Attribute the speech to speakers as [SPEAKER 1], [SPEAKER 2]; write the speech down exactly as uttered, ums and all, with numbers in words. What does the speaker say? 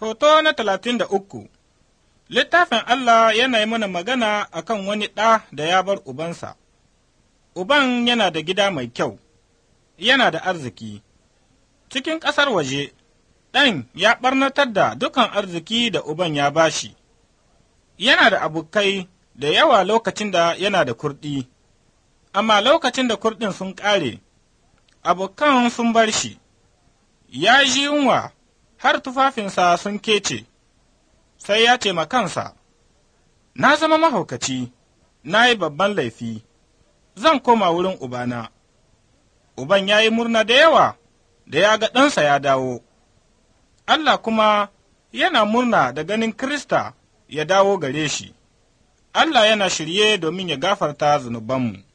[SPEAKER 1] Hoto na talatin da uku Littafin Allah yana yi mana magana a kan wani ɗa da ya bar ubansa. Uban yana da gida mai kyau, yana da arziki. Cikin ƙasar waje, ɗan ya ɓarnatar da dukan arziki da uban ya bashi. Yana da abokai da yawa lokacin da yana da kurɗi, amma lokacin da kurɗin sun ƙare, abokan sun bar shi. Ya ji yunwa har tufafinsa sun kece, sai ya ce ma kansa, Na zama mahaukaci, na yi babban laifi, zan koma wurin Ubana. Uban ya yi murna da yawa da ya ga ɗansa ya dawo. Allah kuma yana murna da ganin Kirista ya dawo gare shi. Allah yana shirye domin ya gafarta zunubanmu.